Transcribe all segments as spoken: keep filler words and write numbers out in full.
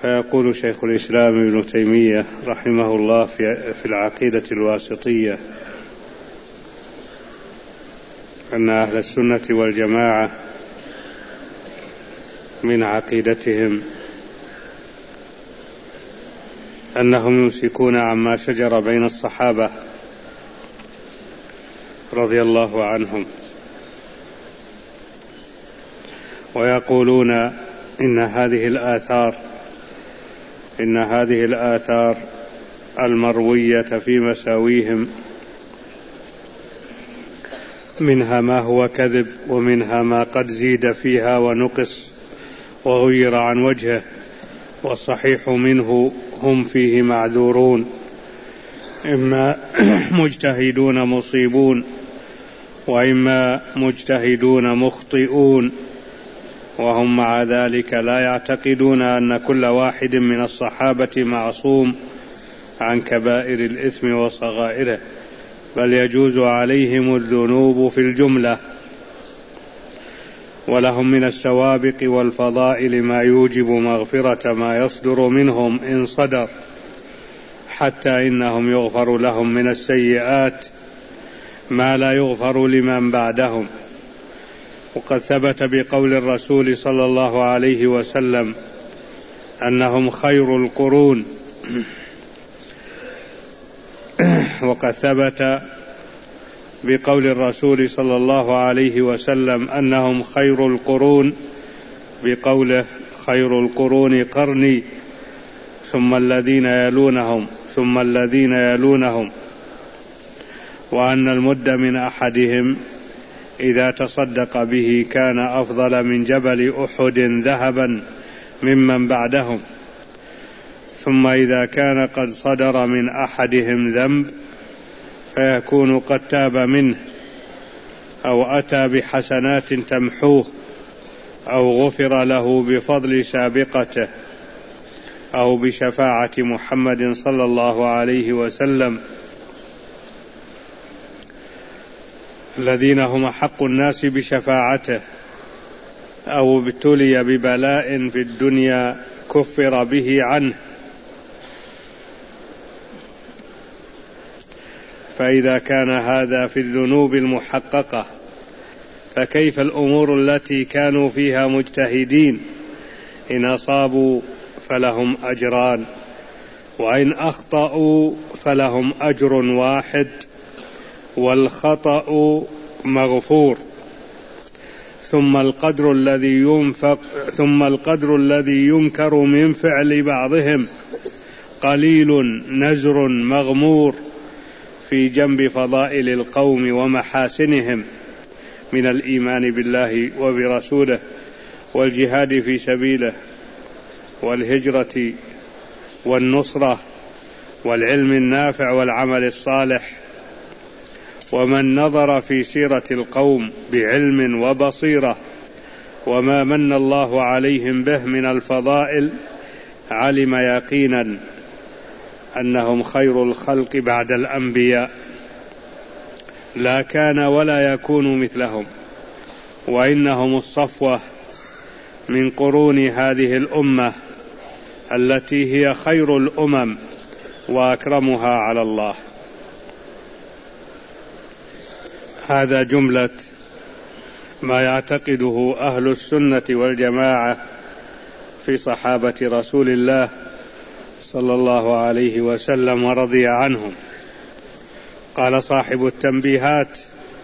فيقول شيخ الإسلام ابن تيمية رحمه الله في العقيدة الواسطية أن أهل السنة والجماعة من عقيدتهم أنهم يمسكون عما شجر بين الصحابة رضي الله عنهم، ويقولون إن هذه الآثار إن هذه الآثار المروية في مساويهم منها ما هو كذب، ومنها ما قد زيد فيها ونقص وغير عن وجهه، والصحيح منه هم فيه معذورون، إما مجتهدون مصيبون وإما مجتهدون مخطئون، وهم مع ذلك لا يعتقدون أن كل واحد من الصحابة معصوم عن كبائر الإثم وصغائره، بل يجوز عليهم الذنوب في الجملة، ولهم من السوابق والفضائل ما يوجب مغفرة ما يصدر منهم إن صدر، حتى إنهم يغفر لهم من السيئات ما لا يغفر لمن بعدهم. وقد ثبت بقول الرسول صلى الله عليه وسلم أنهم خير القرون وقد ثبت بقول الرسول صلى الله عليه وسلم أنهم خير القرون بقوله خير القرون قرني ثم الذين يلونهم ثم الذين يلونهم، وأن المد من أحدهم إذا تصدق به كان أفضل من جبل أحد ذهبا ممن بعدهم. ثم إذا كان قد صدر من أحدهم ذنب فيكون قد تاب منه أو أتى بحسنات تمحوه أو غفر له بفضل سابقته أو بشفاعة محمد صلى الله عليه وسلم، الذين هم حق الناس بشفاعته، أو ابتلي ببلاء في الدنيا كفر به عنه. فإذا كان هذا في الذنوب المحققة، فكيف الأمور التي كانوا فيها مجتهدين؟ إن أصابوا فلهم أجران، وإن أخطأوا فلهم أجر واحد، والخطأ مغفور. ثم القدر الذي ينفق ثم القدر الذي ينكر من فعل بعضهم قليل نزر مغمور في جنب فضائل القوم ومحاسنهم من الإيمان بالله وبرسوله والجهاد في سبيله والهجرة والنصرة والعلم النافع والعمل الصالح. ومن نظر في سيرة القوم بعلم وبصيرة وما من الله عليهم به من الفضائل علم يقينا أنهم خير الخلق بعد الأنبياء، لا كان ولا يكون مثلهم، وإنهم الصفوة من قرون هذه الأمة التي هي خير الأمم وأكرمها على الله. هذا جملة ما يعتقده أهل السنة والجماعة في صحابة رسول الله صلى الله عليه وسلم ورضي عنهم. قال صاحب التنبيهات: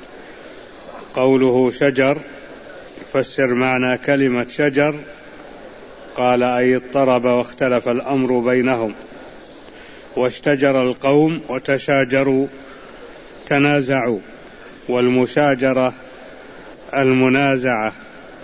قوله شجر فسر معنى كلمة شجر. قال: أي اضطرب واختلف الأمر بينهم، واشتجر القوم وتشاجروا تنازعوا، والمشاجرة المنازعة.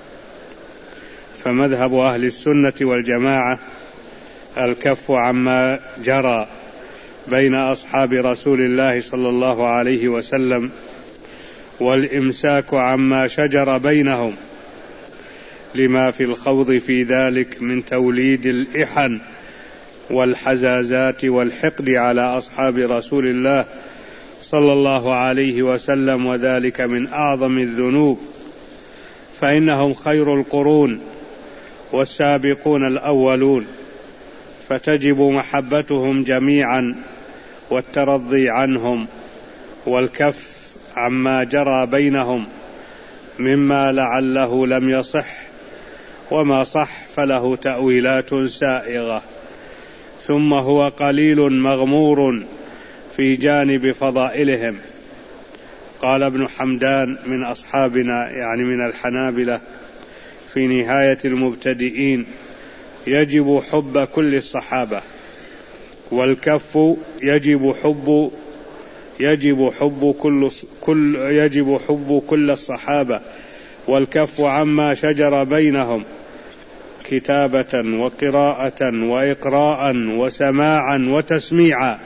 فمذهب أهل السنة والجماعة الكف عما جرى بين أصحاب رسول الله صلى الله عليه وسلم، والإمساك عما شجر بينهم، لما في الخوض في ذلك من توليد الإحن والحزازات والحقد على أصحاب رسول الله صلى الله عليه وسلم، وذلك من أعظم الذنوب، فإنهم خير القرون والسابقون الأولون، فتجب محبتهم جميعا والترضي عنهم والكف عما جرى بينهم مما لعله لم يصح، وما صح فله تأويلات سائغة. ثم هو قليل مغمور في جانب فضائلهم. قال ابن حمدان من أصحابنا يعني من الحنابلة في نهاية المبتدئين: يجب حب كل الصحابة، والكف يجب حب يجب حب كل كل يجب حب كل الصحابة، والكف عما شجر بينهم كتابة وقراءة وإقراء وسماعا وتسميعا،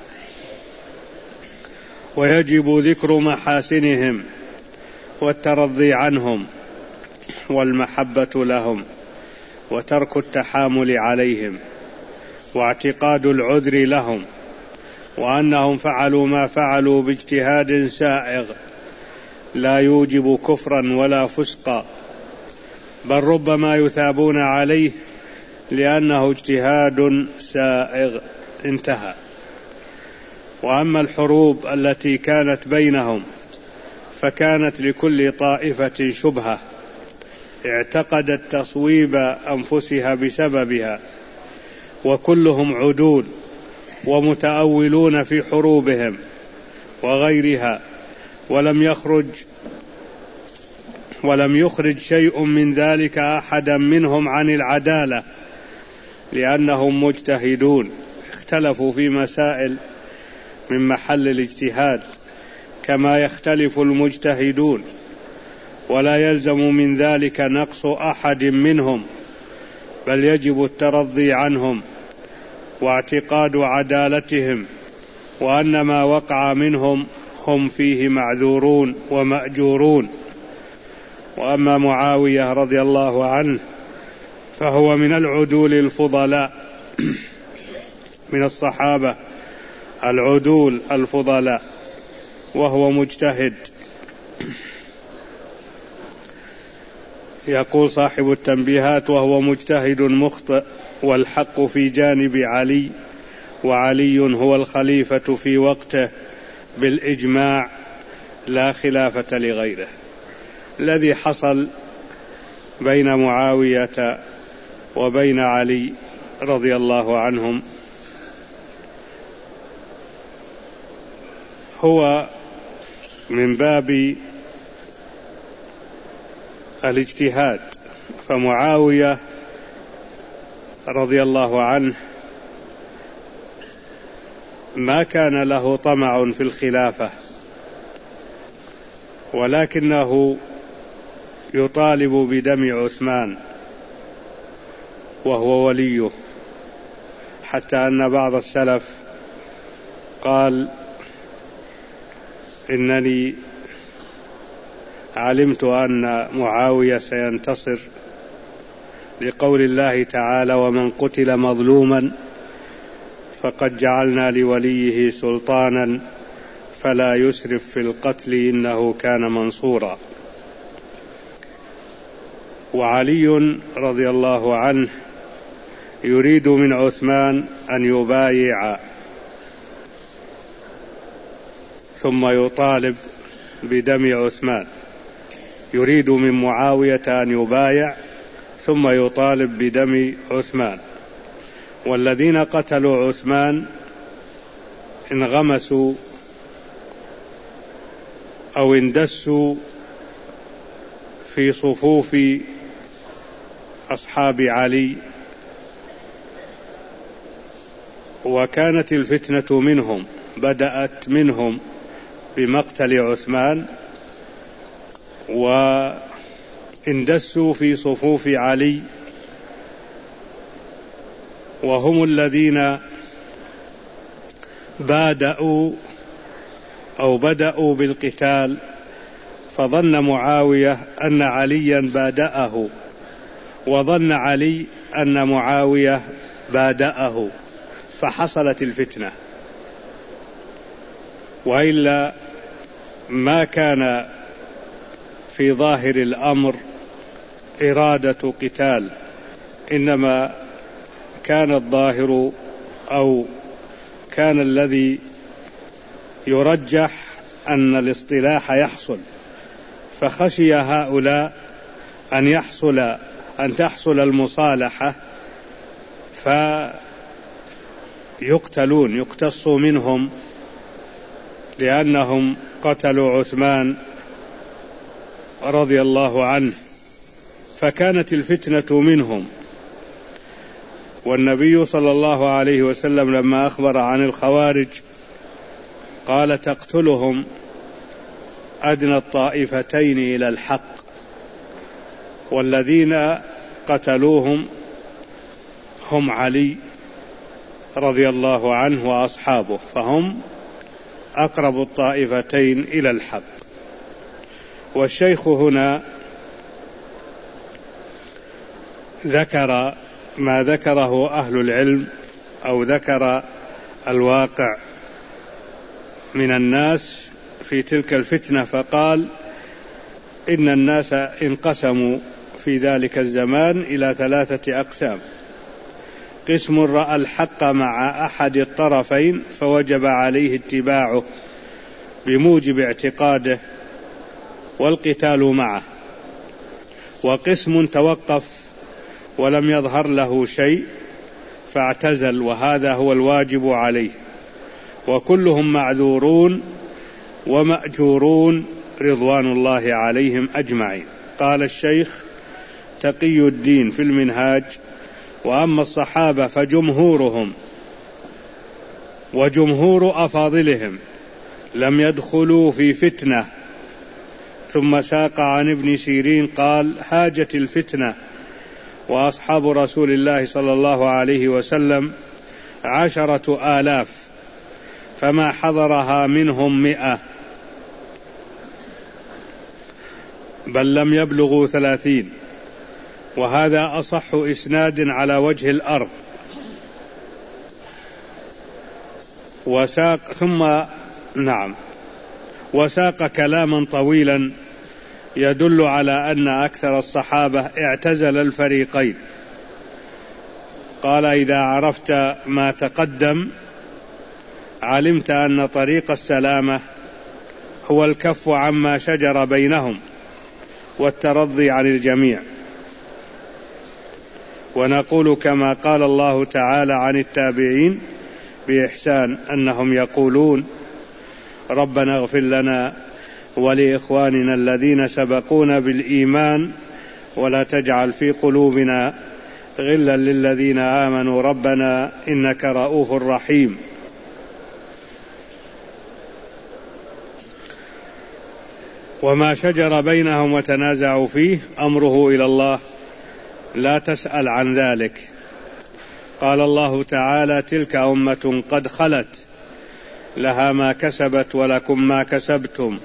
ويجب ذكر محاسنهم والترضي عنهم والمحبة لهم وترك التحامل عليهم واعتقاد العذر لهم، وأنهم فعلوا ما فعلوا باجتهاد سائغ لا يوجب كفرا ولا فسقا، بل ربما يثابون عليه لأنه اجتهاد سائغ. انتهى. وأما الحروب التي كانت بينهم فكانت لكل طائفة شبهة اعتقدت تصويب أنفسها بسببها، وكلهم عدول ومتأولون في حروبهم وغيرها، ولم يخرج ولم يخرج شيء من ذلك أحدا منهم عن العدالة، لأنهم مجتهدون اختلفوا في مسائل من محل الاجتهاد كما يختلف المجتهدون، ولا يلزم من ذلك نقص أحد منهم، بل يجب الترضي عنهم واعتقاد عدالتهم، وأن ما وقع منهم هم فيه معذورون ومأجورون. وأما معاوية رضي الله عنه فهو من العدول الفضلاء من الصحابة، العدول الفضلاء، وهو مجتهد. يقول صاحب التنبيهات: وهو مجتهد مخطئ، والحق في جانب علي، وعلي هو الخليفة في وقته بالإجماع لا خلافة لغيره. الذي حصل بين معاوية وبين علي رضي الله عنهم هو من باب الاجتهاد، فمعاوية رضي الله عنه ما كان له طمع في الخلافة، ولكنه يطالب بدم عثمان وهو وليه، حتى أن بعض السلف قال: إنني علمت أن معاوية سينتصر لقول الله تعالى: ومن قتل مظلوما فقد جعلنا لوليه سلطانا فلا يسرف في القتل إنه كان منصورا. وعلي رضي الله عنه يريد من عثمان أن يبايع ثم يطالب بدم عثمان، يريد من معاوية أن يبايع ثم يطالب بدم عثمان. والذين قتلوا عثمان انغمسوا أو اندسوا في صفوف أصحاب علي، وكانت الفتنة منهم، بدأت منهم بمقتل عثمان، واندسوا في صفوف علي، وهم الذين بادأوا أو بدأوا بالقتال، فظن معاوية أن عليا بادأه، وظن علي أن معاوية بادأه، فحصلت الفتنة. وإلا ما كان في ظاهر الأمر إرادة قتال، إنما كان الظاهر أو كان الذي يرجح أن الاصطلاح يحصل، فخشي هؤلاء أن يحصل أن تحصل المصالحة فيقتلون يقتصوا منهم لأنهم قتلوا عثمان رضي الله عنه، فكانت الفتنة منهم. والنبي صلى الله عليه وسلم لما أخبر عن الخوارج قال تقتلهم أدنى الطائفتين إلى الحق، والذين قتلوهم هم علي رضي الله عنه وأصحابه، فهم أقرب الطائفتين إلى الحق. والشيخ هنا ذكر ما ذكره أهل العلم أو ذكر الواقع من الناس في تلك الفتنة، فقال إن الناس انقسموا في ذلك الزمان إلى ثلاثة أقسام: قسم رأى الحق مع أحد الطرفين فوجب عليه اتباعه بموجب اعتقاده والقتال معه، وقسم توقف ولم يظهر له شيء فاعتزل، وهذا هو الواجب عليه، وكلهم معذورون ومأجورون رضوان الله عليهم أجمعين. قال الشيخ تقي الدين في المنهاج: وأما الصحابة فجمهورهم وجمهور أفاضلهم لم يدخلوا في فتنة. ثم ساق عن ابن سيرين قال: هاجت الفتنة وأصحاب رسول الله صلى الله عليه وسلم عشرة آلاف فما حضرها منهم مئة، بل لم يبلغوا ثلاثين، وهذا أصح إسناد على وجه الأرض. وساق ثم نعم وساق كلاما طويلا يدل على أن أكثر الصحابة اعتزل الفريقين. قال: إذا عرفت ما تقدم علمت أن طريق السلامة هو الكف عما شجر بينهم والترضي عن الجميع. ونقول كما قال الله تعالى عن التابعين بإحسان أنهم يقولون: ربنا اغفر لنا ولإخواننا الذين سبقونا بالإيمان ولا تجعل في قلوبنا غلا للذين آمنوا ربنا إنك رؤوف رحيم. وما شجر بينهم وتنازعوا فيه أمره إلى الله لا تسأل عن ذلك. قال الله تعالى: تلك أمة قد خلت لها ما كسبت ولكم ما كسبتم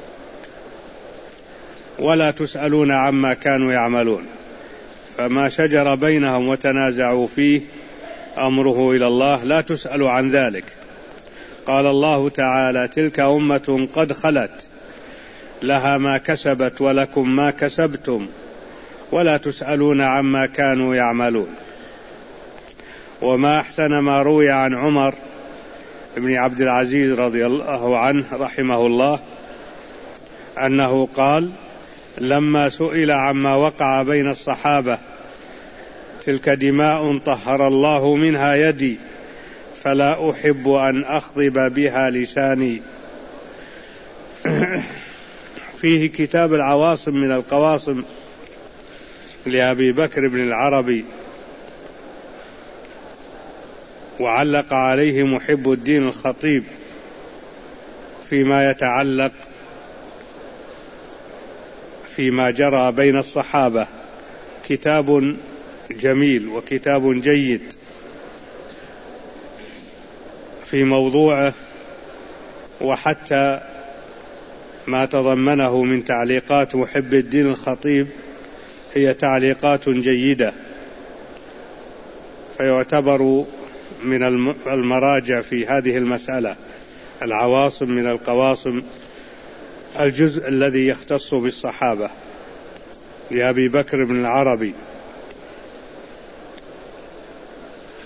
ولا تسألون عما كانوا يعملون. فما شجر بينهم وتنازعوا فيه أمره إلى الله لا تسأل عن ذلك. قال الله تعالى: تلك أمة قد خلت لها ما كسبت ولكم ما كسبتم ولا تسألون عما كانوا يعملون. وما أحسن ما روي عن عمر بن عبد العزيز رضي الله عنه رحمه الله أنه قال: لما سئل عما وقع بين الصحابة: تلك دماء طهر الله منها يدي فلا أحب أن أخضب بها لساني. فيه كتاب العواصم من القواصم لأبي بكر بن العربي، وعلق عليه محب الدين الخطيب فيما يتعلق فيما جرى بين الصحابة. كتاب جميل وكتاب جيد في موضوعه، وحتى ما تضمنه من تعليقات محب الدين الخطيب هي تعليقات جيدة، فيعتبر من المراجع في هذه المسألة. العواصم من القواصم، الجزء الذي يختص بالصحابة لأبي بكر بن العربي.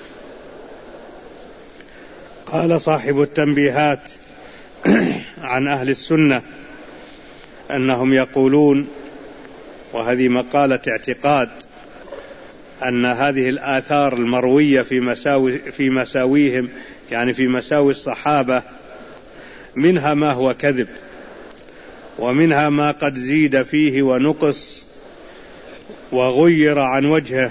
قال صاحب التنبيهات عن أهل السنة أنهم يقولون، وهذه مقالة اعتقاد، أن هذه الآثار المروية في مساوي في مساويهم، يعني في مساوي الصحابة، منها ما هو كذب، ومنها ما قد زيد فيه ونقص وغير عن وجهه،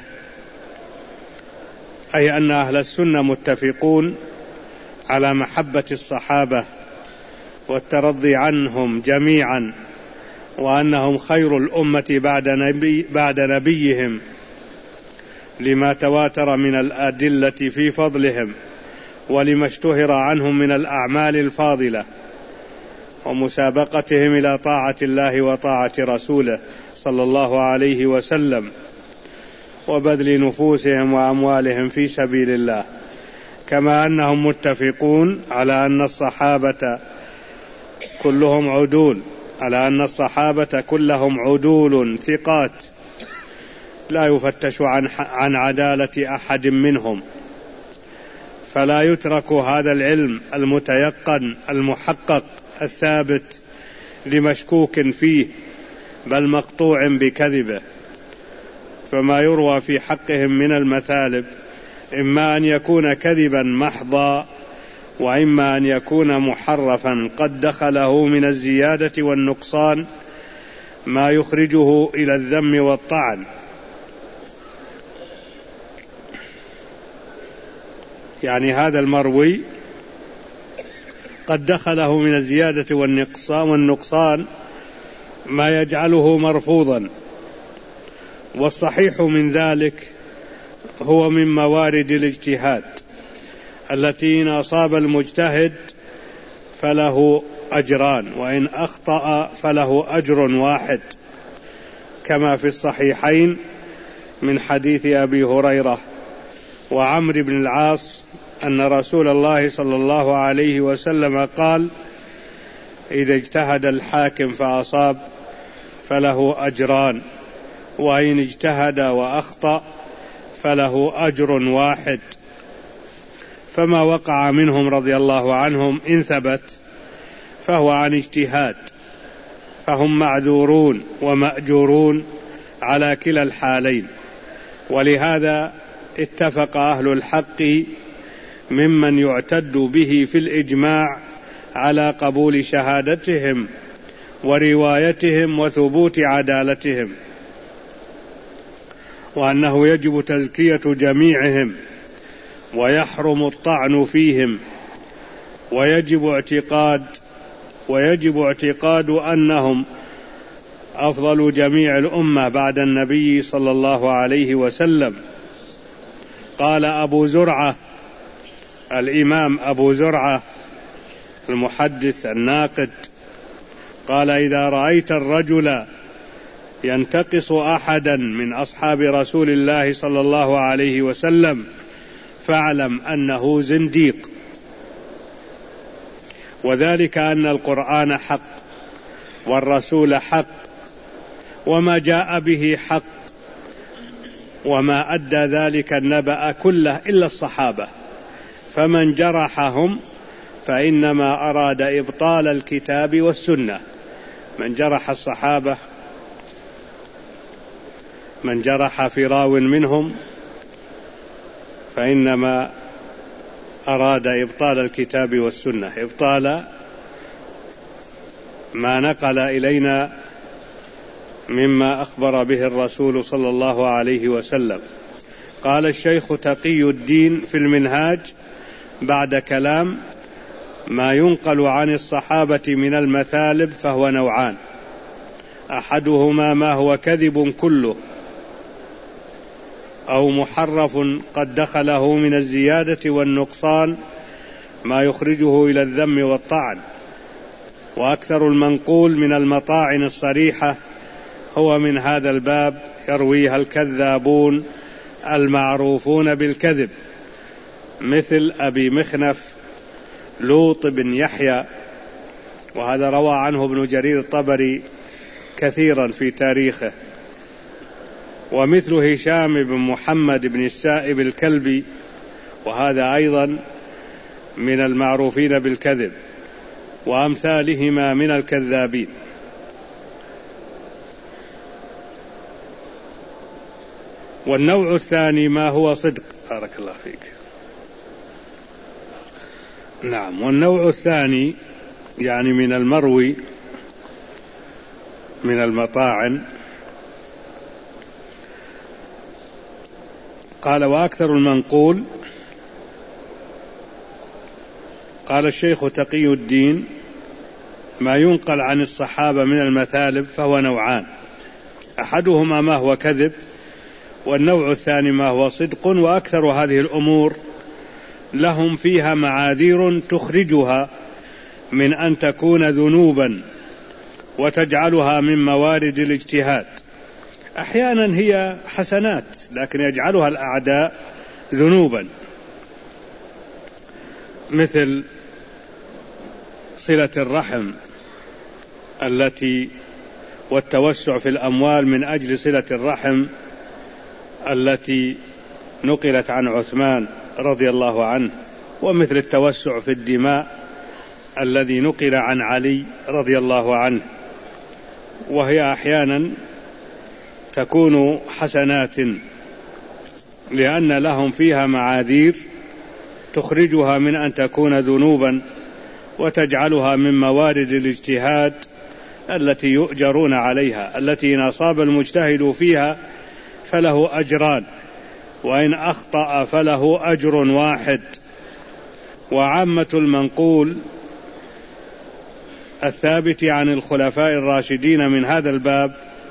أي أن أهل السنة متفقون على محبة الصحابة والترضي عنهم جميعا، وأنهم خير الأمة بعد, نبي بعد نبيهم، لما تواتر من الأدلة في فضلهم، ولما اشتهر عنهم من الأعمال الفاضلة، ومسابقتهم إلى طاعة الله وطاعة رسوله صلى الله عليه وسلم، وبذل نفوسهم وأموالهم في سبيل الله. كما أنهم متفقون على أن الصحابة كلهم عدول على أن الصحابة كلهم عدول ثقات، لا يفتش عن عن عدالة أحد منهم، فلا يترك هذا العلم المتيقن المحقق الثابت لمشكوك فيه، بل مقطوع بكذبه. فما يروى في حقهم من المثالب إما أن يكون كذبا محضا، وإما أن يكون محرفا قد دخله من الزيادة والنقصان ما يخرجه إلى الذم والطعن. يعني هذا المروي قد دخله من الزيادة والنقصان ما يجعله مرفوضا، والصحيح من ذلك هو من موارد الاجتهاد التي إن أصاب المجتهد فله أجران، وإن أخطأ فله أجر واحد، كما في الصحيحين من حديث أبي هريرة وعمرو بن العاص أن رسول الله صلى الله عليه وسلم قال: إذا اجتهد الحاكم فأصاب فله أجران، وإن اجتهد وأخطأ فله أجر واحد. فما وقع منهم رضي الله عنهم إن ثبت فهو عن اجتهاد، فهم معذورون ومأجورون على كلا الحالين. ولهذا اتفق أهل الحق ممن يعتد به في الإجماع على قبول شهادتهم وروايتهم وثبوت عدالتهم، وأنه يجب تزكية جميعهم ويحرم الطعن فيهم، ويجب اعتقاد ويجب اعتقاد أنهم أفضل جميع الأمة بعد النبي صلى الله عليه وسلم. قال أبو زرعة الإمام أبو زرعة المحدث الناقد، قال: إذا رأيت الرجل ينتقص أحدا من أصحاب رسول الله صلى الله عليه وسلم فاعلم أنه زنديق، وذلك أن القرآن حق والرسول حق وما جاء به حق، وما أدى ذلك النبأ كله إلا الصحابة، فمن جرحهم فإنما أراد إبطال الكتاب والسنة. من جرح الصحابة، من جرح في راو منهم فإنما أراد إبطال الكتاب والسنة، إبطال ما نقل إلينا مما أخبر به الرسول صلى الله عليه وسلم. قال الشيخ تقي الدين في المنهاج بعد كلام: ما ينقل عن الصحابة من المثالب فهو نوعان: أحدهما ما هو كذب كله، أو محرف قد دخله من الزيادة والنقصان ما يخرجه إلى الذم والطعن. وأكثر المنقول من المطاعن الصريحة هو من هذا الباب، يرويها الكذابون المعروفون بالكذب، مثل أبي مخنف لوط بن يحيى، وهذا روى عنه ابن جرير الطبري كثيرا في تاريخه، ومثل هشام بن محمد بن السائب الكلبي، وهذا أيضا من المعروفين بالكذب وأمثالهما من الكذابين. والنوع الثاني ما هو صدق. بارك الله فيك. نعم. والنوع الثاني يعني من المروي من المطاعن. قال وأكثر المنقول، قال الشيخ تقي الدين، ما ينقل عن الصحابة من المثالب فهو نوعان، أحدهما ما هو كذب، والنوع الثاني ما هو صدق. وأكثر هذه الأمور لهم فيها معاذير تخرجها من أن تكون ذنوبا وتجعلها من موارد الاجتهاد. أحيانا هي حسنات لكن يجعلها الأعداء ذنوبا، مثل صلة الرحم التي والتوسع في الأموال من أجل صلة الرحم التي نقلت عن عثمان رضي الله عنه، ومثل التوسع في الدماء الذي نقل عن علي رضي الله عنه، وهي أحيانا تكون حسنات لأن لهم فيها معاذير تخرجها من أن تكون ذنوبا وتجعلها من موارد الاجتهاد التي يؤجرون عليها، التي إن أصاب المجتهد فيها فله أجران وإن أخطأ فله أجر واحد. وعامة المنقول الثابت عن الخلفاء الراشدين من هذا الباب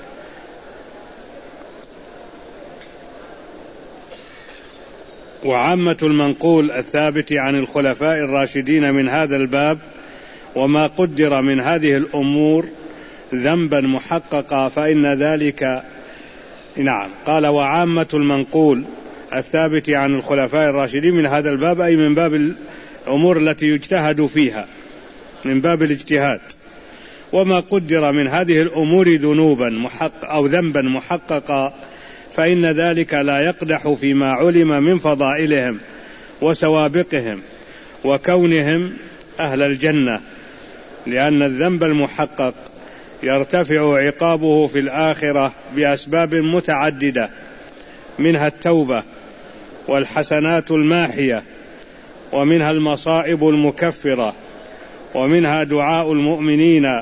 وعامة المنقول الثابت عن الخلفاء الراشدين من هذا الباب وما قدر من هذه الأمور ذنبا محققا فإن ذلك. نعم. قال وعامة المنقول الثابت عن الخلفاء الراشدين من هذا الباب أي من باب الأمور التي يجتهد فيها، من باب الاجتهاد. وما قدر من هذه الأمور ذنوبا محقق أو ذنبا محققا فإن ذلك لا يقدح فيما علم من فضائلهم وسوابقهم وكونهم أهل الجنة، لأن الذنب المحقق يرتفع عقابه في الآخرة بأسباب متعددة، منها التوبة والحسنات الماحية، ومنها المصائب المكفرة، ومنها دعاء المؤمنين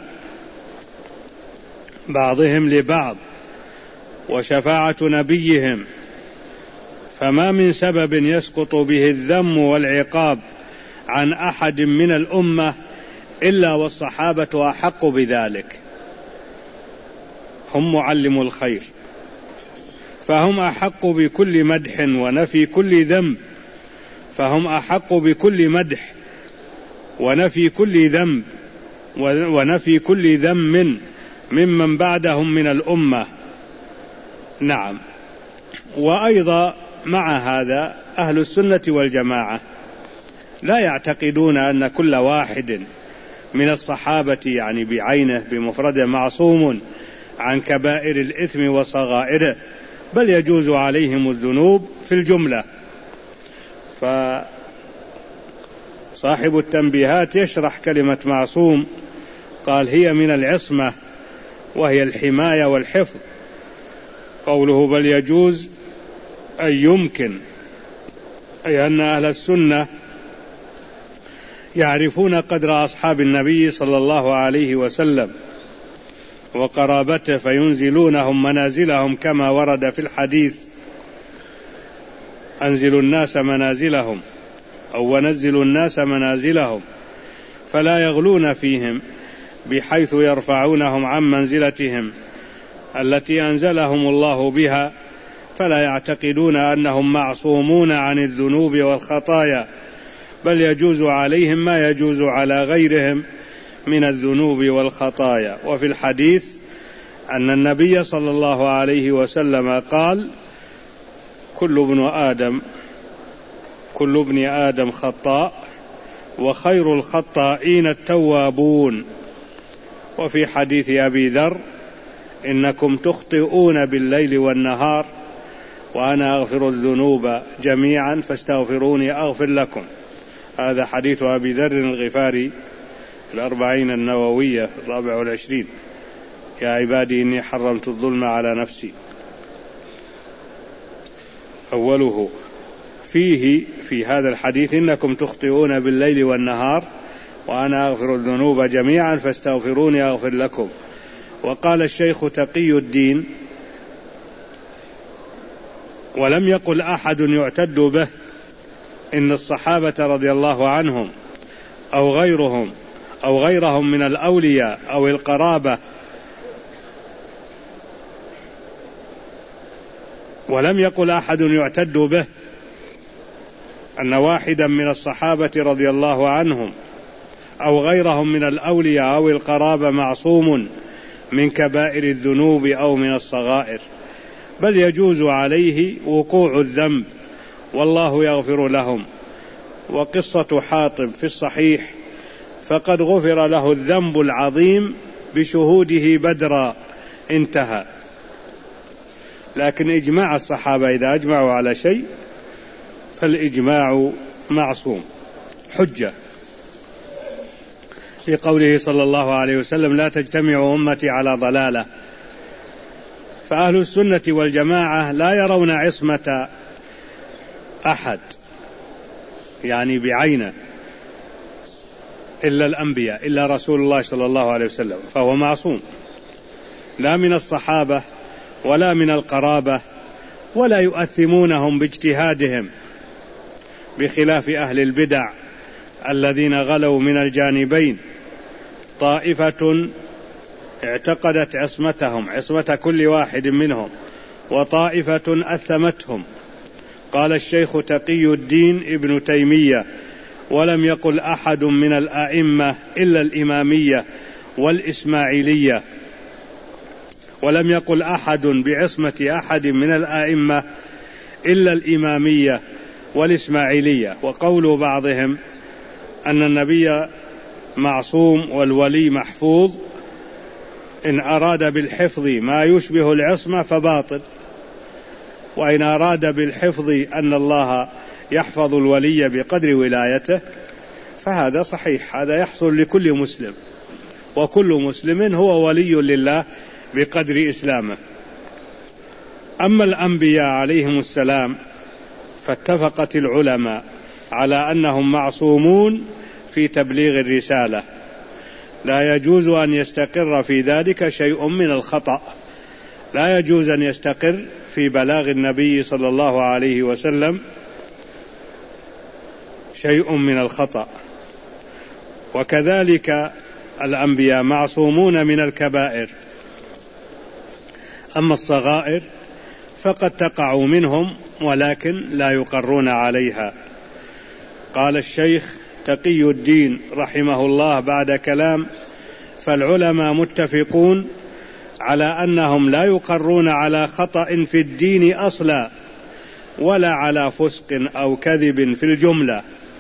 بعضهم لبعض، وشفاعة نبيهم. فما من سبب يسقط به الذم والعقاب عن أحد من الأمة إلا والصحابة أحق بذلك، هم معلم الخير، فهم أحق بكل مدح ونفي كل ذنب، فهم أحق بكل مدح ونفي كل ذنب ونفي كل ذم ممن بعدهم من الأمة. نعم. وأيضا مع هذا أهل السنة والجماعة لا يعتقدون أن كل واحد من الصحابة يعني بعينه بمفرده معصوم عن كبائر الإثم وصغائره، بل يجوز عليهم الذنوب في الجملة. فصاحب التنبيهات يشرح كلمة معصوم، قال هي من العصمة وهي الحماية والحفظ. قوله بل يجوز أي يمكن، أي أن أهل السنة يعرفون قدر أصحاب النبي صلى الله عليه وسلم وقرابته فينزلونهم منازلهم كما ورد في الحديث أنزلوا الناس منازلهم أو ونزلوا الناس منازلهم، فلا يغلون فيهم بحيث يرفعونهم عن منزلتهم التي أنزلهم الله بها، فلا يعتقدون أنهم معصومون عن الذنوب والخطايا، بل يجوز عليهم ما يجوز على غيرهم من الذنوب والخطايا. وفي الحديث أن النبي صلى الله عليه وسلم قال كل ابن آدم كل ابن آدم خطاء وخير الخطائين التوابون. وفي حديث أبي ذر إنكم تخطئون بالليل والنهار وأنا أغفر الذنوب جميعا فاستغفروني أغفر لكم. هذا حديث أبي ذر الغفاري الأربعين النووية الرابع والعشرين: يا عبادي إني حرمت الظلم على نفسي. أوله: فيه في هذا الحديث إنكم تخطئون بالليل والنهار وأنا أغفر الذنوب جميعا فاستغفروني أغفر لكم. وقال الشيخ تقي الدين: ولم يقل أحد يعتد به إن الصحابة رضي الله عنهم أو غيرهم أو غيرهم من الأولياء أو القرابة، ولم يقل أحد يعتد به أن واحدا من الصحابة رضي الله عنهم أو غيرهم من الأولياء أو القرابة معصوم من كبائر الذنوب أو من الصغائر، بل يجوز عليه وقوع الذنب والله يغفر لهم. وقصة حاطب في الصحيح، فقد غفر له الذنب العظيم بشهوده بدرا، انتهى. لكن إجماع الصحابة إذا أجمعوا على شيء فالإجماع معصوم حجة، في قوله صلى الله عليه وسلم: لا تجتمع أمتي على ضلالة. فأهل السنة والجماعة لا يرون عصمة أحد يعني بعينه إلا الأنبياء، إلا رسول الله صلى الله عليه وسلم، فهو معصوم، لا من الصحابة ولا من القرابة، ولا يؤثمونهم باجتهادهم، بخلاف أهل البدع الذين غلوا من الجانبين: طائفة اعتقدت عصمتهم، عصمة كل واحد منهم، وطائفة أثمتهم. قال الشيخ تقي الدين ابن تيمية: ولم يقل أحد من الأئمة إلا الإمامية والإسماعيلية، ولم يقل أحد بعصمة أحد من الأئمة إلا الإمامية والإسماعيلية. وقول بعضهم أن النبي معصوم والولي محفوظ إن أراد بالحفظ ما يشبه العصمة فباطل، وإن أراد بالحفظ أن الله يحفظ الولي بقدر ولايته فهذا صحيح، هذا يحصل لكل مسلم، وكل مسلم هو ولي لله بقدر إسلامه. أما الأنبياء عليهم السلام فاتفقت العلماء على أنهم معصومون في تبليغ الرسالة، لا يجوز أن يستقر في ذلك شيء من الخطأ، لا يجوز أن يستقر في بلاغ النبي صلى الله عليه وسلم شيء من الخطأ. وكذلك الأنبياء معصومون من الكبائر، أما الصغائر فقد تقع منهم ولكن لا يقرون عليها. قال الشيخ تقي الدين رحمه الله بعد كلام: فالعلماء متفقون على أنهم لا يقرون على خطأ في الدين أصلا ولا على فسق أو كذب في الجملة.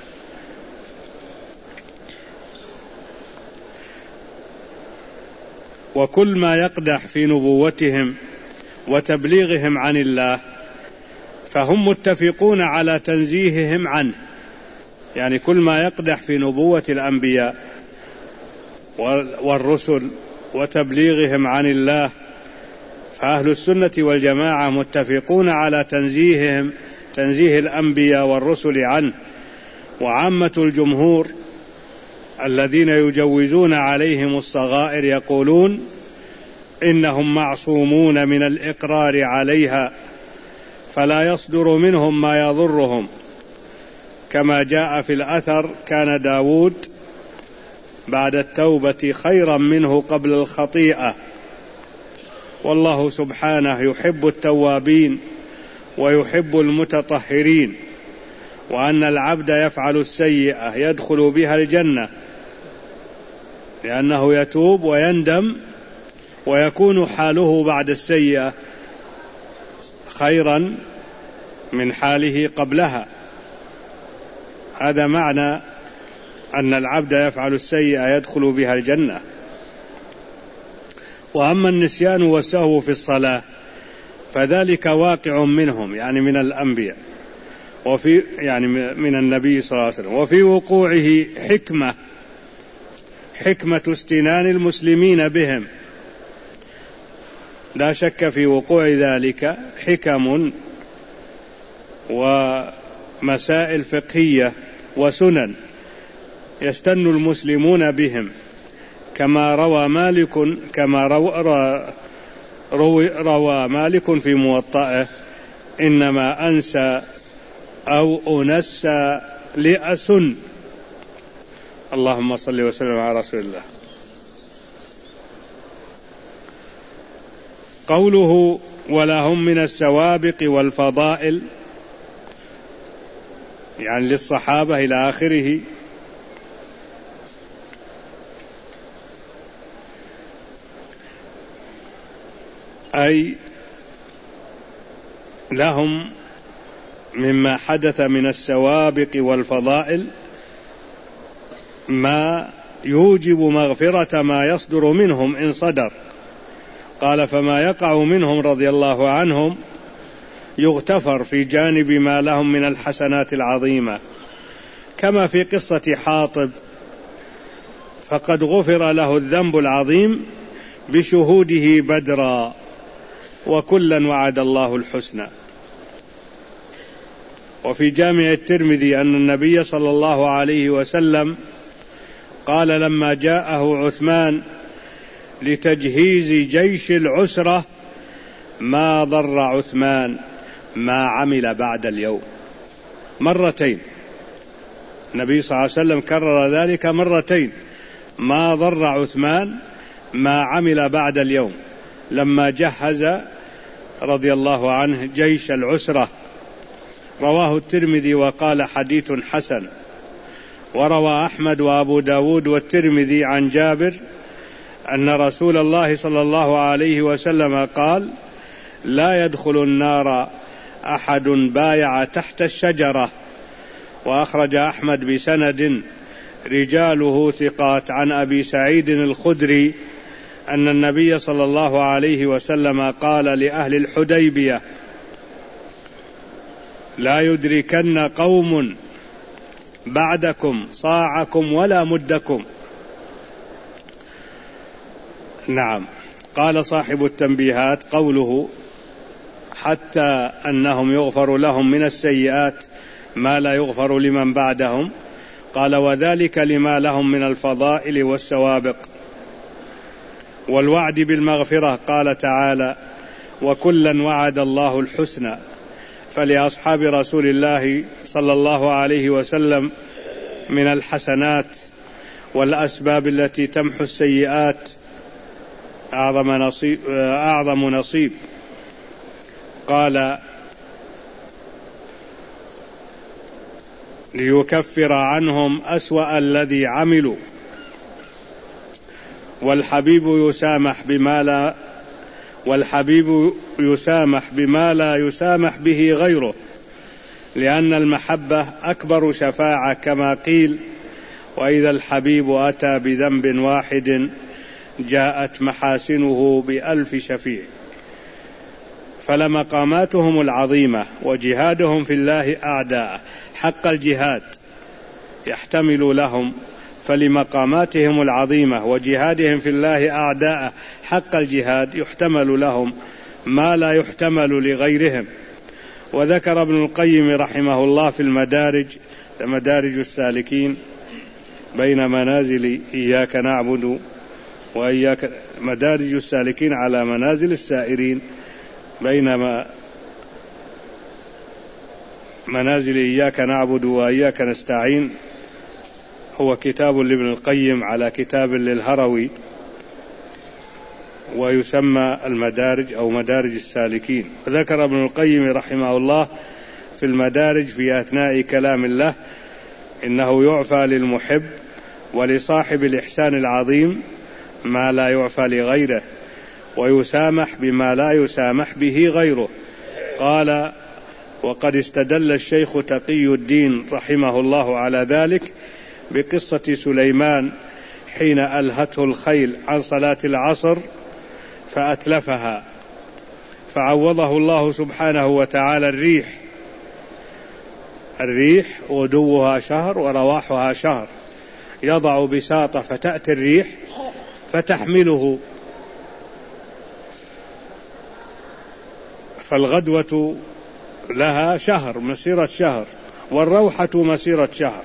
وكل ما يقدح في نبوتهم وتبليغهم عن الله فهم متفقون على تنزيههم عنه، يعني كل ما يقدح في نبوة الأنبياء والرسل وتبليغهم عن الله فأهل السنة والجماعة متفقون على تنزيههم، تنزيه الأنبياء والرسل عنه. وعامة الجمهور الذين يجوزون عليهم الصغائر يقولون إنهم معصومون من الإقرار عليها، فلا يصدر منهم ما يضرهم، كما جاء في الأثر: كان داود بعد التوبة خيرا منه قبل الخطيئة، والله سبحانه يحب التوابين ويحب المتطهرين، وأن العبد يفعل السيئة يدخل بها الجنة لأنه يتوب ويندم، ويكون حاله بعد السيئة خيرا من حاله قبلها. هذا معنى أن العبد يفعل السيئة يدخل بها الجنة. وأما النسيان والسهو في الصلاة فذلك واقع منهم، يعني من الأنبياء، وفي يعني من النبي صلى الله عليه وسلم. وفي وقوعه حكمة حكمة استنان المسلمين بهم، لا شك في وقوع ذلك حكم ومسائل فقهية وسنن يستن المسلمون بهم، كما روى مالك كما روى, روى, روى مالك في موطئه: إنما أنسى أو أنسى لأسن. اللهم صل وسلم على رسول الله. قوله: ولهم من السوابق والفضائل، يعني للصحابة إلى آخره، أي لهم مما حدث من السوابق والفضائل ما يوجب مغفرة ما يصدر منهم إن صدر. قال: فما يقع منهم رضي الله عنهم يغتفر في جانب ما لهم من الحسنات العظيمة، كما في قصة حاطب، فقد غفر له الذنب العظيم بشهوده بدرا، وكلا وعد الله الحسنى. وفي جامع الترمذي أن النبي صلى الله عليه وسلم قال لما جاءه عثمان لتجهيز جيش العسرة: ما ضر عثمان ما عمل بعد اليوم. مرتين النبي صلى الله عليه وسلم كرر ذلك مرتين: ما ضر عثمان ما عمل بعد اليوم، لما جهز رضي الله عنه جيش العسرة. رواه الترمذي وقال: حديث حسن. وروى أحمد وأبو داود والترمذي عن جابر أن رسول الله صلى الله عليه وسلم قال: لا يدخل النار أحد بايع تحت الشجرة. وأخرج أحمد بسند رجاله ثقات عن أبي سعيد الخدري أن النبي صلى الله عليه وسلم قال لأهل الحديبية: لا يدركن قوم بعدكم صاعكم ولا مدكم. نعم. قال صاحب التنبيهات: قوله حتى أنهم يغفر لهم من السيئات ما لا يغفر لمن بعدهم، قال: وذلك لما لهم من الفضائل والسوابق والوعد بالمغفرة. قال تعالى: وكلا وعد الله الحسنى. فلأصحاب رسول الله صلى الله عليه وسلم من الحسنات والأسباب التي تمحو السيئات أعظم نصيب, أعظم نصيب. قال: ليكفر عنهم أسوأ الذي عملوا. والحبيب يسامح بما لا والحبيب يسامح بما لا يسامح به غيره، لأن المحبة أكبر شفاعة، كما قيل: وإذا الحبيب أتى بذنب واحد جاءت محاسنه بألف شفيع. فلمقاماتهم العظيمة وجهادهم في الله أعداء حق الجهاد يحتمل لهم، فلمقاماتهم العظيمة وجهادهم في الله أعداء حق الجهاد يحتمل لهم ما لا يحتمل لغيرهم. وذكر ابن القيم رحمه الله في المدارج مدارج السالكين بين منازل إياك نعبد وإياك مدارج السالكين على منازل السائرين بينما منازل إياك نعبد وإياك نستعين، هو كتاب لابن القيم على كتاب للهروي، ويسمى المدارج أو مدارج السالكين. وذكر ابن القيم رحمه الله في المدارج في أثناء كلام الله: إنه يعفى للمحب ولصاحب الإحسان العظيم ما لا يعفى لغيره، ويسامح بما لا يسامح به غيره. قال: وقد استدل الشيخ تقي الدين رحمه الله على ذلك بقصة سليمان حين ألهته الخيل عن صلاة العصر فأتلفها، فعوضه الله سبحانه وتعالى الريح الريح غدوها شهر ورواحها شهر، يضع بساطة فتأتي الريح فتحمله، فالغدوة لها شهر مسيرة شهر والروحة مسيرة شهر،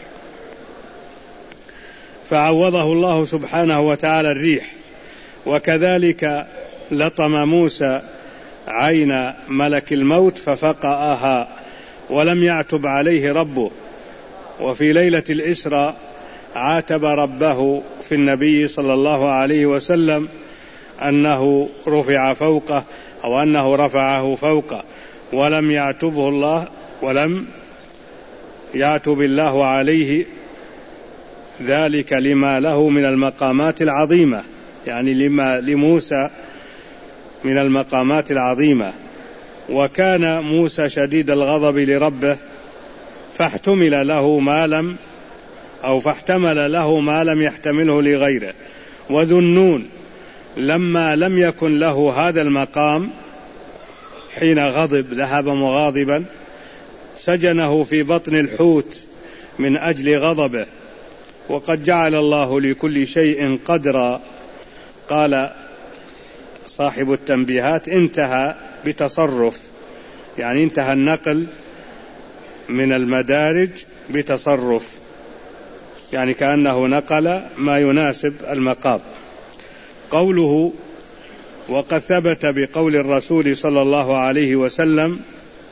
فعوضه الله سبحانه وتعالى الريح. وكذلك لطم موسى عين ملك الموت ففقأها ولم يعتب عليه ربه. وفي ليلة الإسراء عاتب ربه في النبي صلى الله عليه وسلم أنه رفع فوقه أو أنه رفعه فوقه، ولم يعتبه الله ولم يعتب الله عليه، ذلك لما له من المقامات العظيمة، يعني لما لموسى من المقامات العظيمة. وكان موسى شديد الغضب لربه فاحتمل له ما لم أو فاحتمل له ما لم يحتمله لغيره. وذو النون لما لم يكن له هذا المقام حين غضب ذهب مغاضبا، سجنه في بطن الحوت من أجل غضبه. وقد جعل الله لكل شيء قدرا. قال صاحب التنبيهات انتهى بتصرف، يعني انتهى النقل من المدارج بتصرف، يعني كأنه نقل ما يناسب المقام. قوله وقد ثبت بقول الرسول صلى الله عليه وسلم،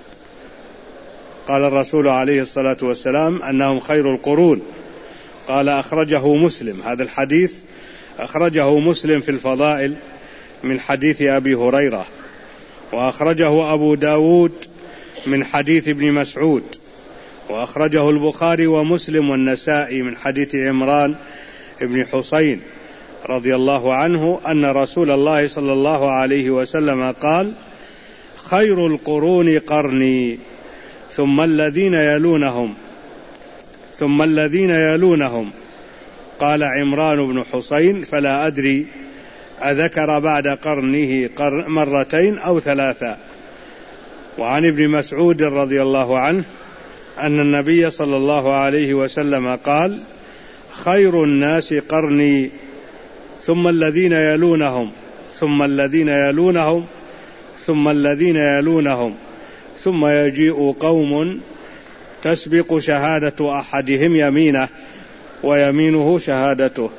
قال الرسول عليه الصلاة والسلام أنهم خير القرون. قال أخرجه مسلم، هذا الحديث أخرجه مسلم في الفضائل من حديث أبي هريرة، وأخرجه أبو داود من حديث ابن مسعود، وأخرجه البخاري ومسلم والنسائي من حديث عمران ابن حسين رضي الله عنه أن رسول الله صلى الله عليه وسلم قال خير القرون قرني ثم الذين يلونهم ثم الذين يلونهم. قال عمران بن حسين فلا أدري أذكر بعد قرنه مرتين أو ثلاثة. وعن ابن مسعود رضي الله عنه أن النبي صلى الله عليه وسلم قال خير الناس قرني ثم الذين يلونهم ثم الذين يلونهم ثم الذين يلونهم ثم يجيء قوم تسبق شهادة أحدهم يمينه ويمينه شهادته.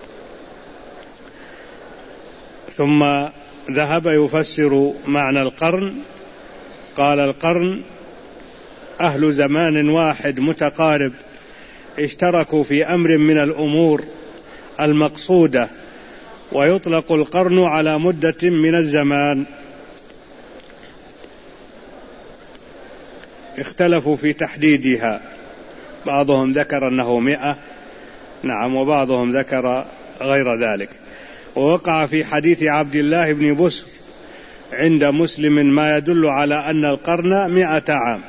ثم ذهب يفسر معنى القرن. قال القرن أهل زمان واحد متقارب اشتركوا في أمر من الأمور المقصودة، ويطلق القرن على مدة من الزمان. اختلفوا في تحديدها، بعضهم ذكر أنه مئة، نعم، وبعضهم ذكر غير ذلك. ووقع في حديث عبد الله بن بسر عند مسلم ما يدل على أن القرن مئة عام،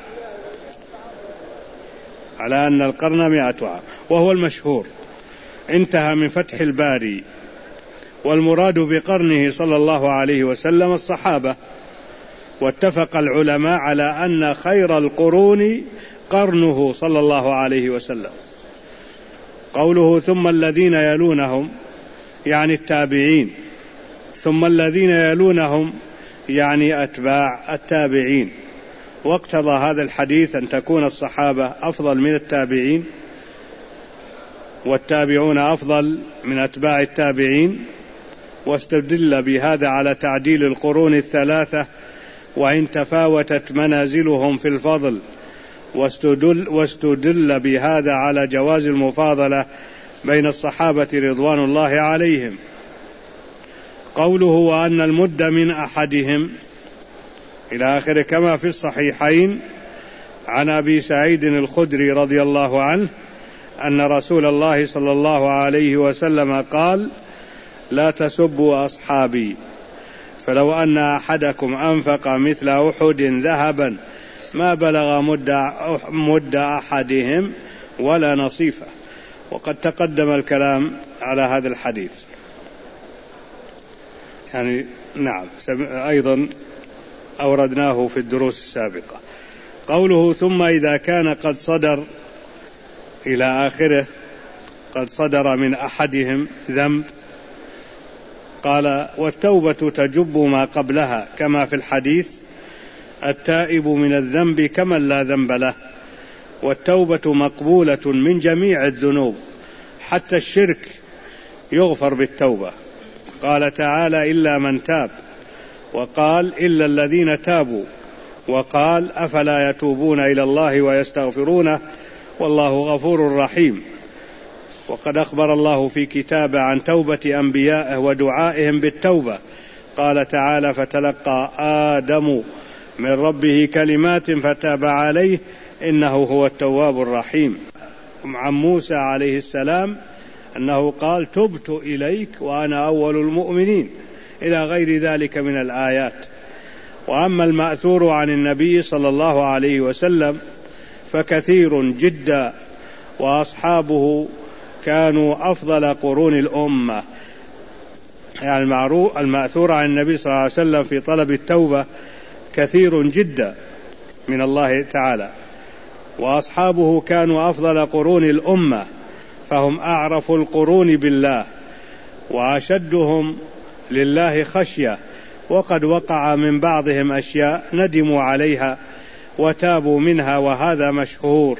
على أن القرن مئة عام، وهو المشهور. انتهى من فتح الباري. والمراد بقرنه صلى الله عليه وسلم الصحابة، واتفق العلماء على أن خير القرون قرنه صلى الله عليه وسلم. قوله ثم الذين يلونهم يعني التابعين، ثم الذين يلونهم يعني أتباع التابعين. واقتضى هذا الحديث أن تكون الصحابة أفضل من التابعين، والتابعون أفضل من أتباع التابعين. واستدل بهذا على تعديل القرون الثلاثة وإن تفاوتت منازلهم في الفضل، واستدل, واستدل بهذا على جواز المفاضلة بين الصحابة رضوان الله عليهم. قوله وأن المد من أحدهم إلى آخره كما في الصحيحين عن أبي سعيد الخدري رضي الله عنه أن رسول الله صلى الله عليه وسلم قال لا تسبوا أصحابي، فلو أن أحدكم أنفق مثل أحد ذهبا ما بلغ مد, مد أحدهم ولا نصيفه. وقد تقدم الكلام على هذا الحديث، يعني نعم أيضا أوردناه في الدروس السابقة. قوله ثم إذا كان قد صدر إلى آخره، قد صدر من أحدهم ذنب، قال والتوبة تجب ما قبلها كما في الحديث التائب من الذنب كمن لا ذنب له، والتوبة مقبولة من جميع الذنوب حتى الشرك يغفر بالتوبة. قال تعالى إلا من تاب، وقال إلا الذين تابوا، وقال أفلا يتوبون إلى الله ويستغفرونه والله غفور رحيم. وقد أخبر الله في كتابه عن توبة أنبيائه ودعائهم بالتوبة، قال تعالى فتلقى آدم من ربه كلمات فتاب عليه إنه هو التواب الرحيم. عن موسى عليه السلام أنه قال تبت إليك وأنا أول المؤمنين، إلى غير ذلك من الآيات. وأما المأثور عن النبي صلى الله عليه وسلم فكثير جدا، وأصحابه كانوا أفضل قرون الأمة. يعني المأثور عن النبي صلى الله عليه وسلم في طلب التوبة كثير جدا من الله تعالى، وأصحابه كانوا أفضل قرون الأمة، فهم أعرف القرون بالله وأشدهم لله خشية، وقد وقع من بعضهم أشياء ندموا عليها وتابوا منها، وهذا مشهور.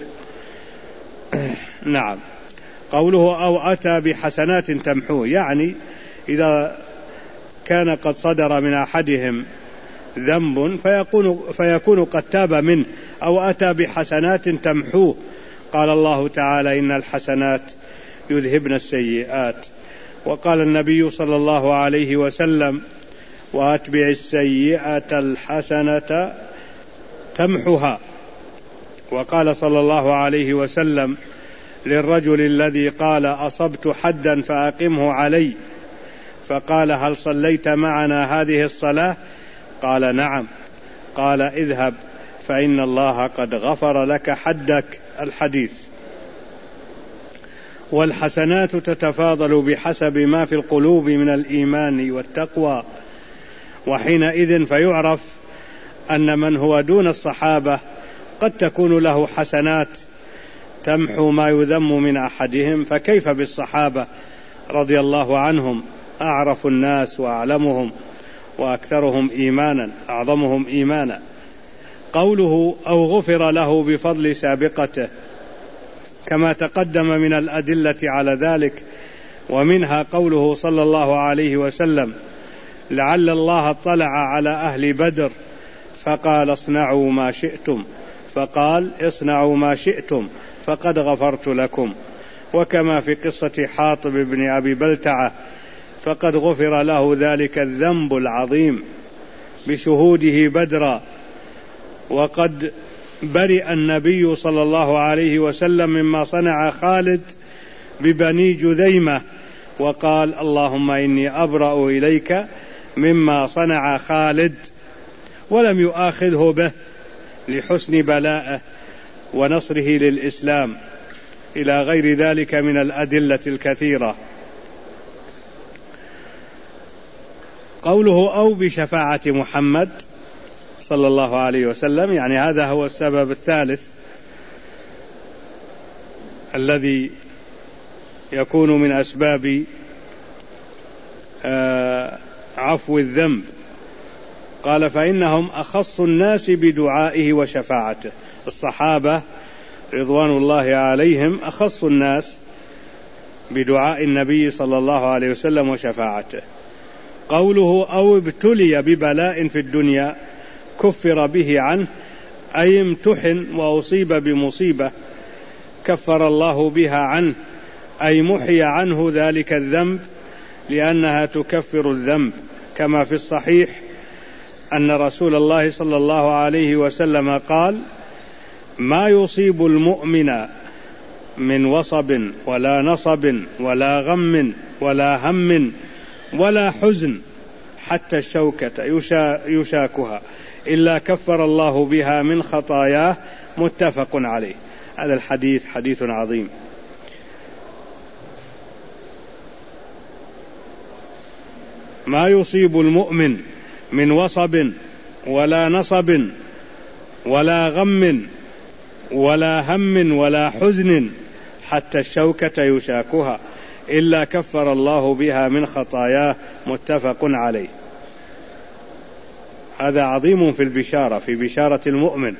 نعم. قوله أو أتى بحسنات تمحوه، يعني إذا كان قد صدر من أحدهم ذنب فيكون, فيكون قد تاب منه، أو أتى بحسنات تمحوه. قال الله تعالى إن الحسنات يذهبن السيئات. وقال النبي صلى الله عليه وسلم وأتبع السيئة الحسنة تمحها. وقال صلى الله عليه وسلم للرجل الذي قال أصبت حدا فأقمه علي، فقال هل صليت معنا هذه الصلاة؟ قال نعم. قال اذهب فإن الله قد غفر لك حدك. الحديث. والحسنات تتفاضل بحسب ما في القلوب من الإيمان والتقوى، وحينئذ فيعرف أن من هو دون الصحابة قد تكون له حسنات تمحو ما يذم من أحدهم، فكيف بالصحابة رضي الله عنهم، أعرف الناس وأعلمهم وأكثرهم إيمانا، أعظمهم إيمانا. قوله أو غفر له بفضل سابقته، كما تقدم من الأدلة على ذلك، ومنها قوله صلى الله عليه وسلم لعل الله اطلع على أهل بدر فقال اصنعوا ما شئتم، فقال اصنعوا ما شئتم فقد غفرت لكم. وكما في قصة حاطب بن أبي بلتعة فقد غفر له ذلك الذنب العظيم بشهوده بدرا. وقد برئ النبي صلى الله عليه وسلم مما صنع خالد ببني جذيمة، وقال اللهم إني أبرأ إليك مما صنع خالد، ولم يؤاخذه به لحسن بلاءه ونصره للإسلام، إلى غير ذلك من الأدلة الكثيرة. قوله أو بشفاعة محمد صلى الله عليه وسلم، يعني هذا هو السبب الثالث الذي يكون من أسباب عفو الذنب. قال فإنهم أخص الناس بدعائه وشفاعته. الصحابة رضوان الله عليهم أخص الناس بدعاء النبي صلى الله عليه وسلم وشفاعته. قوله أو ابتلي ببلاء في الدنيا كفر به عنه، أي امتحن وأصيب بمصيبة كفر الله بها عنه، أي محي عنه ذلك الذنب، لأنها تكفر الذنب. كما في الصحيح أن رسول الله صلى الله عليه وسلم قال ما يصيب المؤمن من وصب ولا نصب ولا غم ولا هم ولا حزن حتى الشوكة يشاكها إلا كفر الله بها من خطاياه. متفق عليه. هذا الحديث حديث عظيم. ما يصيب المؤمن من وصب ولا نصب ولا غم ولا هم ولا حزن حتى الشوكة يشاكها إلا كفر الله بها من خطاياه، متفق عليه. هذا عظيم في البشارة، في بشارة المؤمن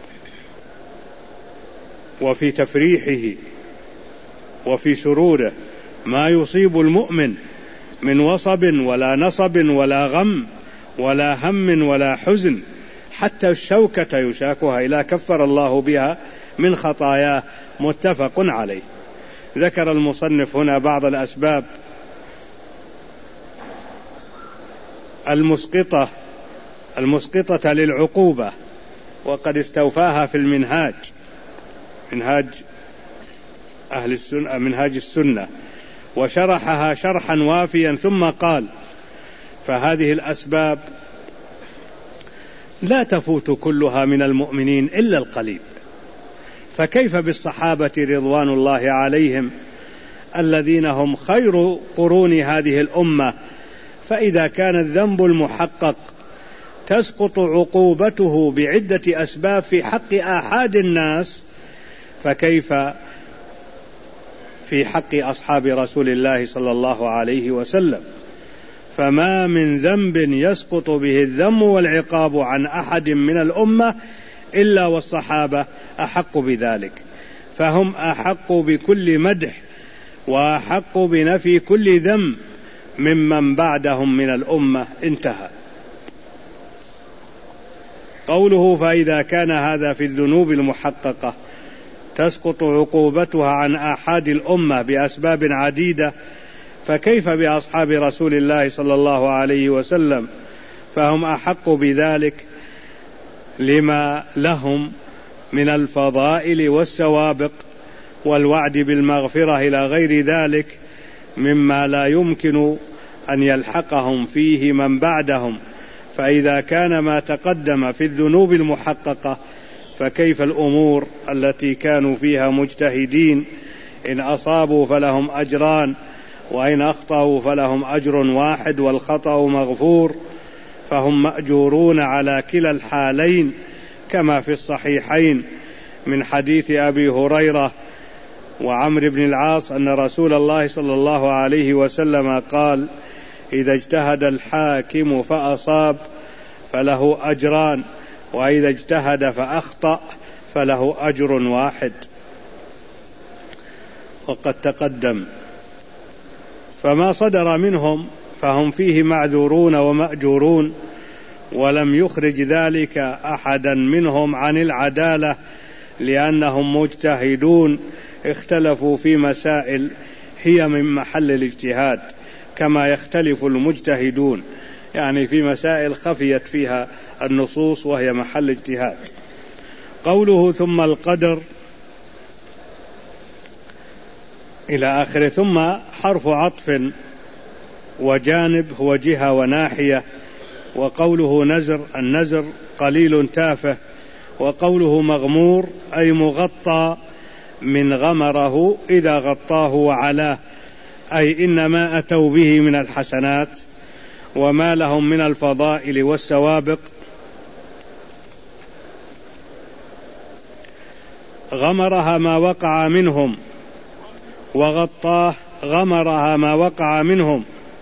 وفي تفريحه وفي سروره. ما يصيب المؤمن من وصب ولا نصب ولا غم ولا هم ولا حزن حتى الشوكة يشاكها إلا كفر الله بها من خطاياه، متفق عليه. ذكر المصنف هنا بعض الأسباب المسقطة المسقطة للعقوبة، وقد استوفاها في المنهاج، منهاج أهل السنة، منهاج السنة، وشرحها شرحا وافيا، ثم قال: فهذه الأسباب لا تفوت كلها من المؤمنين إلا القليل، فكيف بالصحابة رضوان الله عليهم الذين هم خير قرون هذه الأمة؟ فإذا كان الذنب المحقق تسقط عقوبته بعدة أسباب في حق آحاد الناس، فكيف في حق أصحاب رسول الله صلى الله عليه وسلم؟ فما من ذنب يسقط به الذم والعقاب عن أحد من الأمة إلا والصحابة أحق بذلك، فهم أحق بكل مدح وأحق بنفي كل ذم ممن بعدهم من الأمة. انتهى. قوله: فإذا كان هذا في الذنوب المحققة تسقط عقوبتها عن آحاد الأمة بأسباب عديدة، فكيف بأصحاب رسول الله صلى الله عليه وسلم؟ فهم أحق بذلك لما لهم من الفضائل والسوابق والوعد بالمغفرة إلى غير ذلك مما لا يمكن أن يلحقهم فيه من بعدهم. فإذا كان ما تقدم في الذنوب المحققة، فكيف الأمور التي كانوا فيها مجتهدين؟ إن أصابوا فلهم أجران، وإن أخطأوا فلهم أجر واحد والخطأ مغفور، فهم مأجورون على كلا الحالين، كما في الصحيحين من حديث أبي هريرة وعمرو بن العاص أن رسول الله صلى الله عليه وسلم قال: إذا اجتهد الحاكم فأصاب فله أجران، وإذا اجتهد فأخطأ فله أجر واحد. وقد تقدم. فما صدر منهم فهم فيه معذورون ومأجورون، ولم يخرج ذلك أحدا منهم عن العدالة، لأنهم مجتهدون اختلفوا في مسائل هي من محل الاجتهاد، كما يختلف المجتهدون، يعني في مسائل خفيت فيها النصوص وهي محل اجتهاد. قوله: ثم القدر إلى آخره. ثم حرف عطف، وجانب هو جهة وناحية. وقوله نزر، النزر قليل تافه. وقوله مغمور أي مغطى من غمره إذا غطاه وعلاه، أي إن ما أتوا به من الحسنات وما لهم من الفضائل والسوابق. غمرها ما وقع منهم، وغطاه غمرها ما وقع منهم،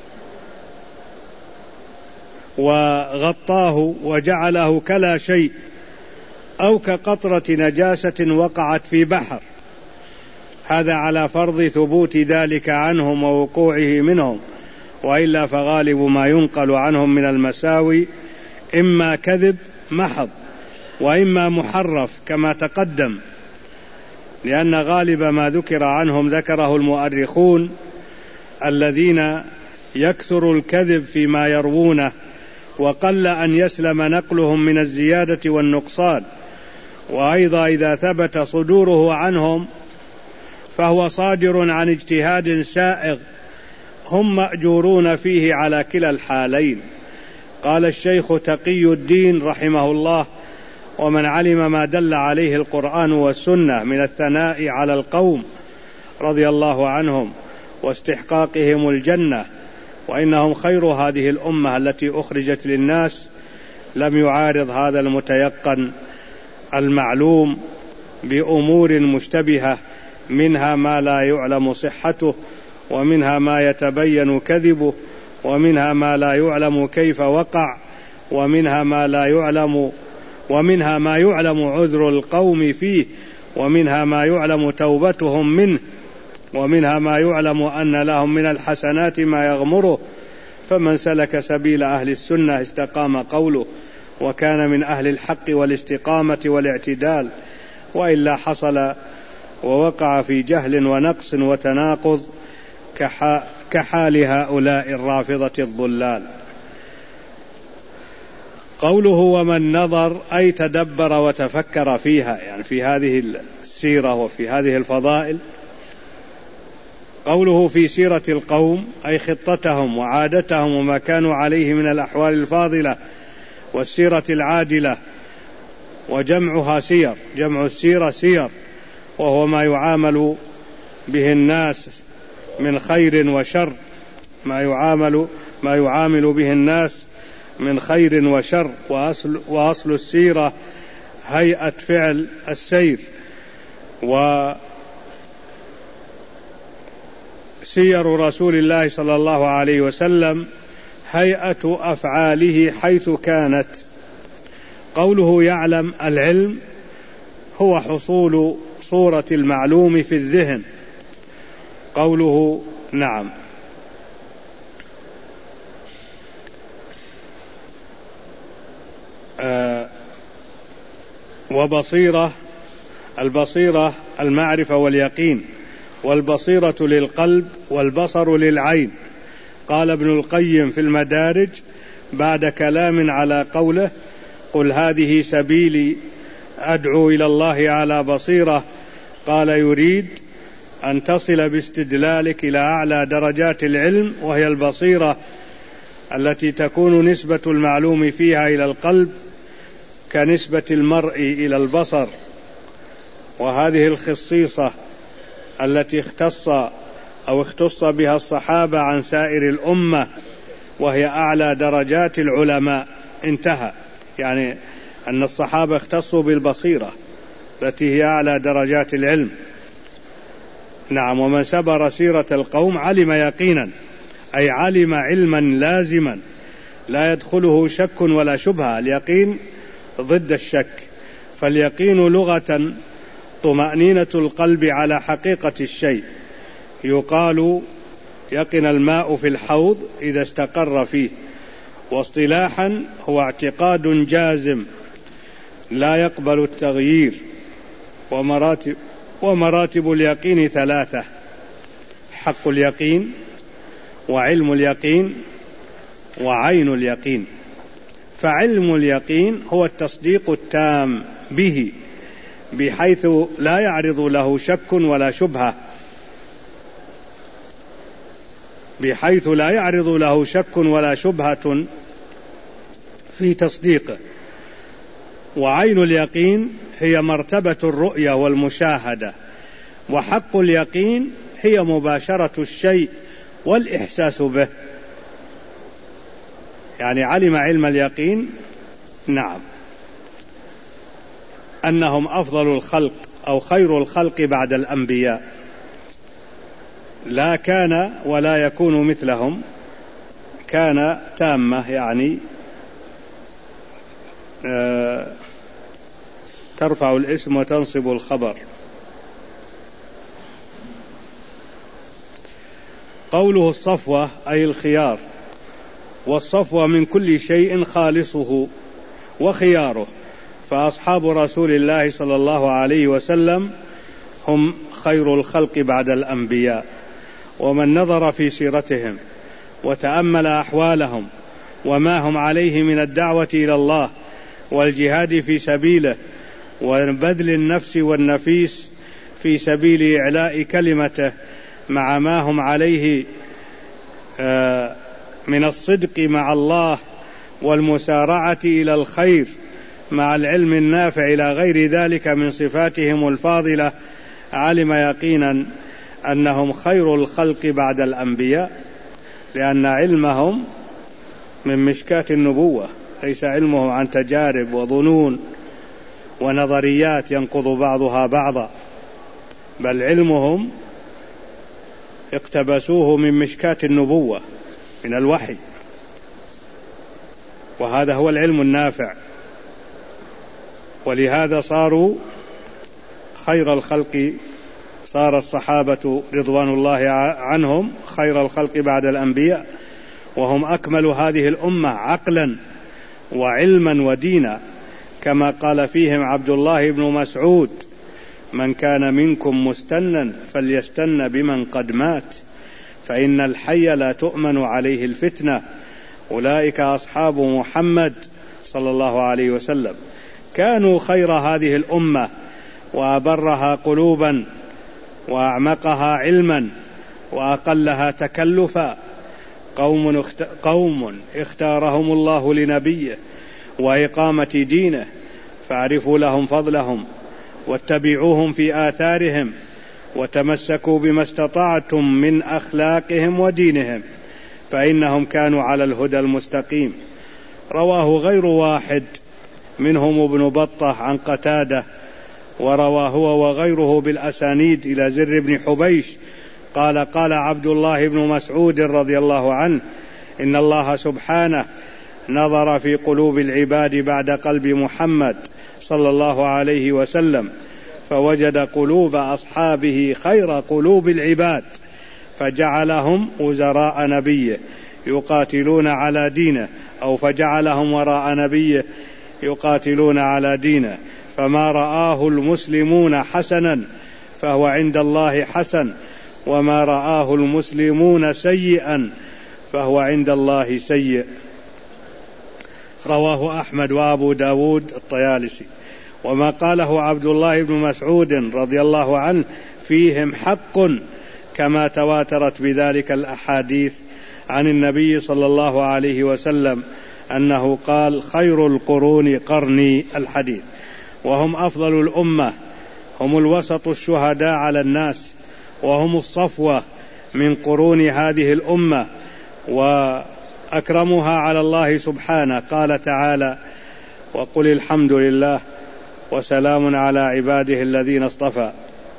وغطاه وجعله كلا شيء، أو كقطرة نجاسة وقعت في بحر. هذا على فرض ثبوت ذلك عنهم ووقوعه منهم، وإلا فغالب ما ينقل عنهم من المساوي إما كذب محض وإما محرف كما تقدم، لأن غالب ما ذكر عنهم ذكره المؤرخون الذين يكثر الكذب فيما يروونه، وقل أن يسلم نقلهم من الزيادة والنقصان. وأيضا إذا ثبت صدوره عنهم فهو صادر عن اجتهاد سائغ، هم مأجورون فيه على كلا الحالين. قال الشيخ تقي الدين رحمه الله: ومن علم ما دل عليه القرآن والسنة من الثناء على القوم رضي الله عنهم واستحقاقهم الجنة، وإنهم خير هذه الأمة التي أخرجت للناس، لم يعارض هذا المتيقن المعلوم بأمور مشتبهة، منها ما لا يعلم صحته، ومنها ما يتبين كذبه، ومنها ما لا يعلم كيف وقع، ومنها ما لا يعلم ومنها ما يعلم عذر القوم فيه، ومنها ما يعلم توبتهم منه، ومنها ما يعلم أن لهم من الحسنات ما يغمره. فمن سلك سبيل أهل السنة استقام قوله، وكان من أهل الحق والاستقامة والاعتدال، وإلا حصل ووقع في جهل ونقص وتناقض كحال هؤلاء الرافضة الضلال. قوله ومن نظر أي تدبر وتفكر فيها، يعني في هذه السيرة وفي هذه الفضائل. قوله في سيرة القوم أي خطتهم وعادتهم وما كانوا عليه من الأحوال الفاضلة والسيرة العادلة، وجمعها سير، جمع السيرة سير، وهو ما يعامل به الناس من خير وشر، ما يعامل ما يعامل به الناس من خير وشر. وأصل, وأصل السيرة هيئة فعل السير، وسير رسول الله صلى الله عليه وسلم هيئة أفعاله حيث كانت. قوله يعلم، العلم هو حصول صورة المعلوم في الذهن. قوله نعم. آه وبصيرة، البصيرة المعرفة واليقين، والبصيرة للقلب والبصر للعين. قال ابن القيم في المدارج بعد كلام على قوله قل هذه سبيلي أدعو إلى الله على بصيرة، قال يريد أن تصل باستدلالك إلى أعلى درجات العلم، وهي البصيرة التي تكون نسبة المعلوم فيها إلى القلب كنسبة المرء إلى البصر. وهذه الخصيصة التي اختص أو اختص بها الصحابة عن سائر الأمة، وهي أعلى درجات العلماء. انتهى، يعني أن الصحابة اختصوا بالبصيرة التي هي أعلى درجات العلم. نعم. ومن سبر سيرة القوم علم يقينا، أي علم علما لازما لا يدخله شك ولا شبهة. اليقين ضد الشك، فاليقين لغة طمأنينة القلب على حقيقة الشيء. يقال يقن الماء في الحوض إذا استقر فيه. واصطلاحا هو اعتقاد جازم لا يقبل التغيير. ومراتب, ومراتب اليقين ثلاثة: حق اليقين، وعلم اليقين، وعين اليقين. فعلم اليقين هو التصديق التام به بحيث لا يعرض له شك ولا شبهة، بحيث لا يعرض له شك ولا شبهة في تصديقه. وعين اليقين هي مرتبة الرؤية والمشاهدة. وحق اليقين هي مباشرة الشيء والإحساس به. يعني علم علم اليقين نعم أنهم أفضل الخلق أو خير الخلق بعد الأنبياء، لا كان ولا يكون مثلهم. كان تامة، يعني آه ترفع الاسم وتنصب الخبر. قوله الصفوة أي الخيار، والصفوة من كل شيء خالصه وخياره. فأصحاب رسول الله صلى الله عليه وسلم هم خير الخلق بعد الأنبياء. ومن نظر في سيرتهم وتأمل أحوالهم وما هم عليه من الدعوة إلى الله والجهاد في سبيله وبذل النفس والنفيس في سبيل إعلاء كلمته، مع ما هم عليه من الصدق مع الله والمسارعة إلى الخير مع العلم النافع إلى غير ذلك من صفاتهم الفاضلة، علم يقينا أنهم خير الخلق بعد الأنبياء، لأن علمهم من مشكاة النبوة، ليس علمهم عن تجارب وظنون ونظريات ينقض بعضها بعضا، بل علمهم اقتبسوه من مشكاة النبوة من الوحي، وهذا هو العلم النافع. ولهذا صاروا خير الخلق، صار الصحابة رضوان الله عنهم خير الخلق بعد الأنبياء، وهم أكمل هذه الأمة عقلا وعلما ودينا، كما قال فيهم عبد الله بن مسعود: من كان منكم مستنا فليستن بمن قد مات، فإن الحي لا تؤمن عليه الفتنة. أولئك أصحاب محمد صلى الله عليه وسلم، كانوا خير هذه الأمة وأبرها قلوبا وأعمقها علما وأقلها تكلفا، قوم, اخت... قوم اختارهم الله لنبيه وإقامة دينه، فاعرفوا لهم فضلهم واتبعوهم في آثارهم، وتمسكوا بما استطعتم من أخلاقهم ودينهم، فإنهم كانوا على الهدى المستقيم. رواه غير واحد منهم ابن بطة عن قتادة، وروى هو وغيره بالأسانيد إلى زر بن حبيش قال: قال عبد الله بن مسعود رضي الله عنه: إن الله سبحانه نظر في قلوب العباد بعد قلب محمد صلى الله عليه وسلم، فوجد قلوب أصحابه خير قلوب العباد، فجعلهم وزراء نبيه يقاتلون على دينه، أو فجعلهم وراء نبيه يقاتلون على دينه، فما رآه المسلمون حسنا فهو عند الله حسن، وما رآه المسلمون سيئا فهو عند الله سيء. رواه أحمد وأبو داود الطيالسي. وما قاله عبد الله بن مسعود رضي الله عنه فيهم حق، كما تواترت بذلك الأحاديث عن النبي صلى الله عليه وسلم أنه قال: خير القرون قرني، الحديث. وهم أفضل الأمة، هم الوسط الشهداء على الناس، وهم الصفوة من قرون هذه الأمة، وأكرمها على الله سبحانه. قال تعالى: وقل الحمد لله وسلام على عباده الذين اصطفى.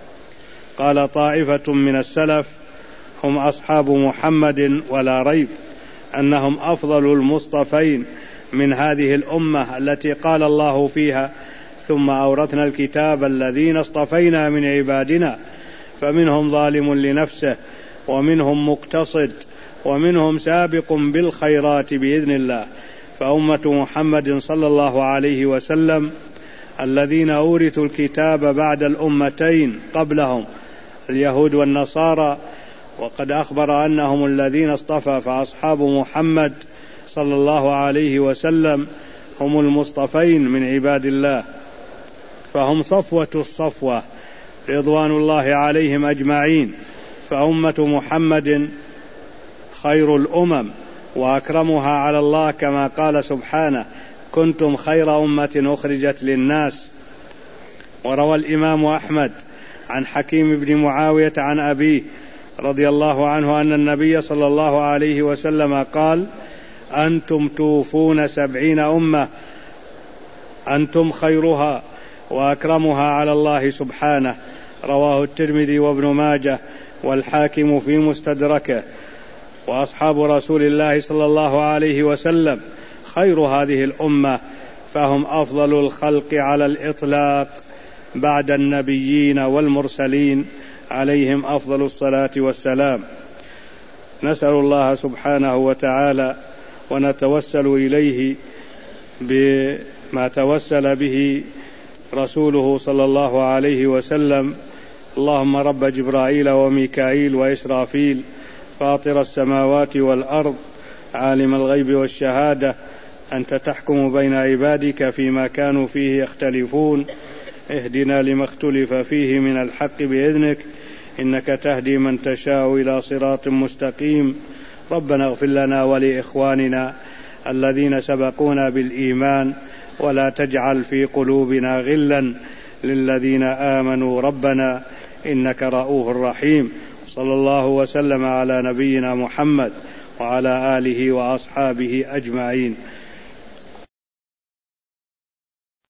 قال طائفة من السلف: هم أصحاب محمد، ولا ريب أنهم أفضل المصطفين من هذه الأمة التي قال الله فيها: ثم أورثنا الكتاب الذين اصطفينا من عبادنا فمنهم ظالم لنفسه ومنهم مقتصد ومنهم سابق بالخيرات بإذن الله. فأمة محمد صلى الله عليه وسلم الذين أورثوا الكتاب بعد الأمتين قبلهم اليهود والنصارى، وقد أخبر أنهم الذين اصطفى، فأصحاب محمد صلى الله عليه وسلم هم المصطفين من عباد الله، فهم صفوة الصفوة رضوان الله عليهم أجمعين. فأمة محمد خير الأمم وأكرمها على الله، كما قال سبحانه: كنتم خير أمة أخرجت للناس. وروى الإمام أحمد عن حكيم بن معاوية عن أبيه رضي الله عنه أن النبي صلى الله عليه وسلم قال: أنتم توفون سبعين أمة، أنتم خيرها وأكرمها على الله سبحانه. رواه الترمذي وابن ماجه والحاكم في مستدركه. وأصحاب رسول الله صلى الله عليه وسلم خير هذه الأمة، فهم أفضل الخلق على الإطلاق بعد النبيين والمرسلين عليهم أفضل الصلاة والسلام. نسأل الله سبحانه وتعالى ونتوسل إليه بما توسل به رسوله صلى الله عليه وسلم: اللهم رب جبرائيل وميكائيل وإسرافيل، فاطر السماوات والأرض، عالم الغيب والشهادة، أنت تحكم بين عبادك فيما كانوا فيه يختلفون، اهدنا لما اختلف فيه من الحق بإذنك، إنك تهدي من تشاء إلى صراط مستقيم. ربنا اغفر لنا ولإخواننا الذين سبقونا بالإيمان، ولا تجعل في قلوبنا غلا للذين آمنوا ربنا إنك رؤوف رحيم. صلى الله وسلم على نبينا محمد وعلى آله وأصحابه أجمعين.